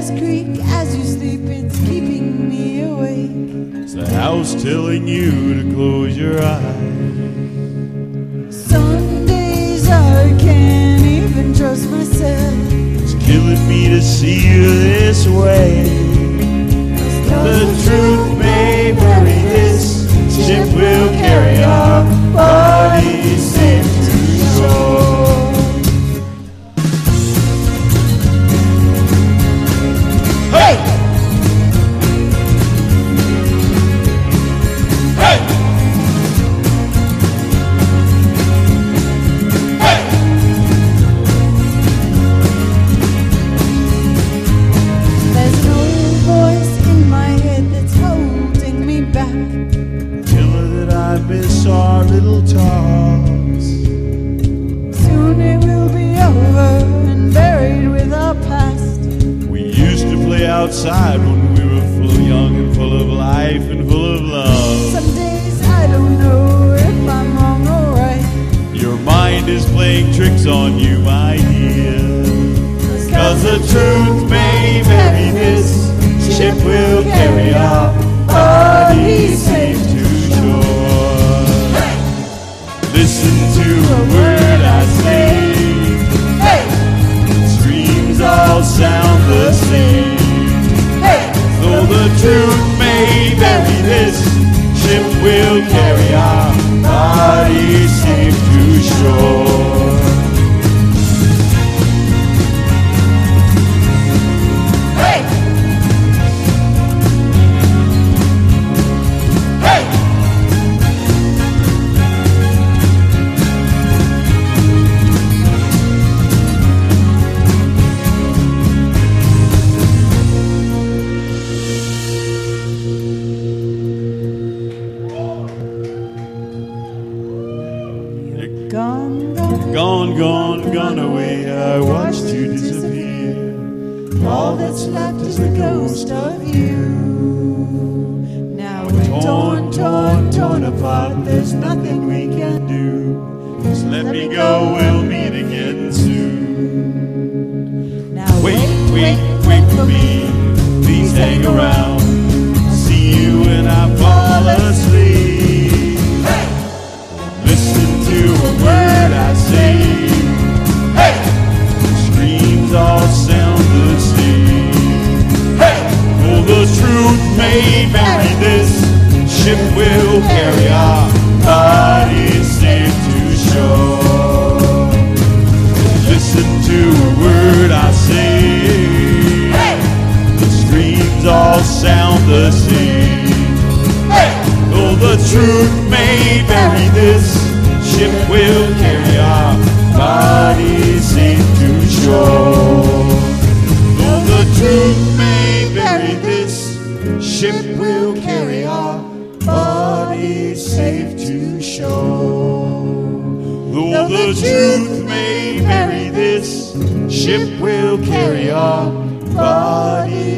waves creak as you sleep, it's keeping me awake. It's the house telling you to close your eyes. Some days I can't even trust myself. It's killing me to see you this way. The truth may bury this ship will carry our bodies safe to shore. Hey! Hey! Hey! There's an old voice in my head that's holding me back. Tell her that I miss our little talks. Soon it will be over and buried with our past. We used to play outside when we were full young and full of life and full of love. Some days I don't know if I'm wrong or right. Your mind is playing tricks on you, my dear. 'Cause the truth may bury this ship will carry our bodies safe to shore. Listen to a word I say. Hey! Streams all sound the same. Hey! Though the truth may bury this ship will carry our bodies safe to shore. Hey! Hey! Gone, gone. Gone, gone, gone away, I watched you disappear. All that's left is the ghost of you. Now we're torn, torn, torn apart. There's nothing we can do. Just let me go, we'll meet again soon. Now Wait, wait, wait for me, please hang around. See you when I fall asleep. Listen to a word I say. Hey! Screams all sound the same. Hey! Oh, the truth may bury this ship will carry our bodies safe to shore. Listen to a word I say. Hey! The screams all sound the same. Hey! Though the truth may bury this ship will carry our bodies safe to shore. Though the truth may bury this ship will carry our bodies safe to shore. Though the truth may bury this ship will carry our bodies